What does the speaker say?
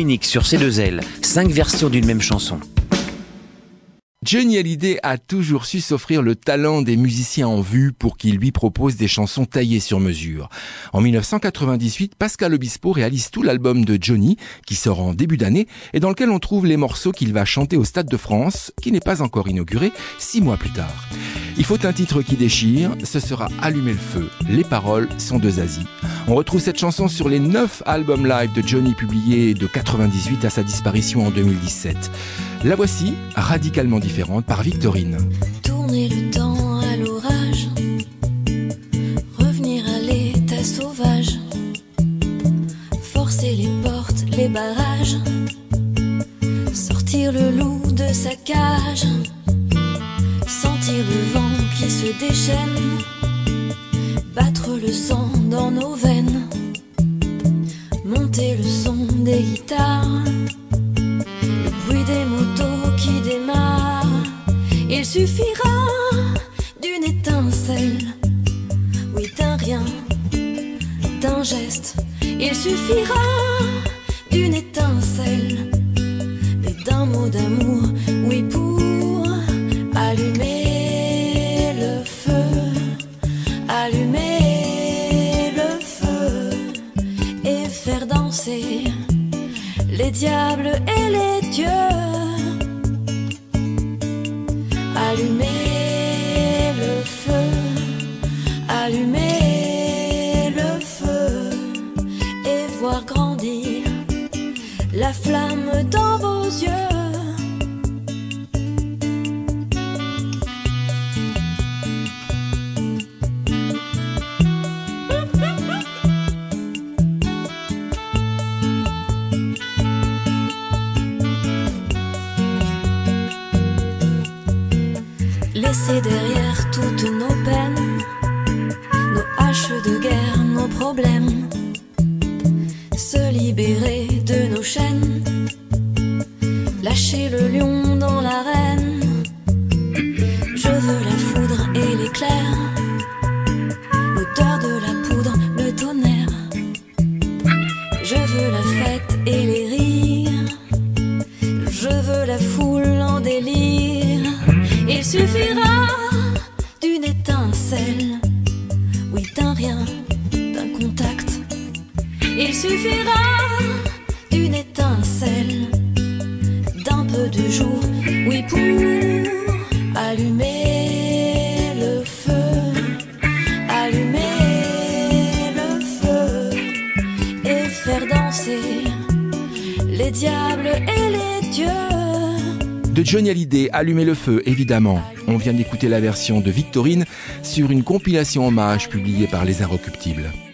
unique sur ses deux ailes, 5 versions d'une même chanson. Johnny Hallyday a toujours su s'offrir le talent des musiciens en vue pour qu'ils lui proposent des chansons taillées sur mesure. En 1998, Pascal Obispo réalise tout l'album de Johnny, qui sort en début d'année, et dans lequel on trouve les morceaux qu'il va chanter au Stade de France, qui n'est pas encore inauguré, 6 mois plus tard. Il faut un titre qui déchire, ce sera Allumer le feu. Les paroles sont de Zazie. On retrouve cette chanson sur les 9 albums live de Johnny publiés de 98 à sa disparition en 2017. La voici, radicalement différente, par Victorine. Tourner le temps à l'orage, revenir à l'état sauvage, forcer les portes, les barrages, sortir le loup de sa cage, sentir le vent qui se déchaîne, battre le sang dans nos veines, monter le son des guitares, le bruit des motos qui démarrent. Il suffira d'une étincelle, oui d'un rien, d'un geste. Il suffira d'une étincelle et d'un mot d'amour, oui pour allumer le feu, allumer le feu et faire danser les diables et les dieux. Allumer le feu, allumer le feu et voir grandir la flamme dans vos yeux. Laisser derrière toutes nos peines, nos haches de guerre, nos problèmes, se libérer de nos chaînes, lâcher le lion dans l'arène. Je veux la foudre et l'éclair, l'odeur de la poudre, le tonnerre. Je veux la fête et les rires, je veux la foule en délire. Il suffira d'une étincelle, oui d'un rien, d'un contact. Il suffira d'une étincelle, d'un peu de jour, oui pour allumer le feu, allumer le feu et faire danser les diables et les dieux. De Johnny Hallyday, Allumer le feu, évidemment. On vient d'écouter la version de Victorine sur une compilation hommage publiée par Les Inrecuptibles.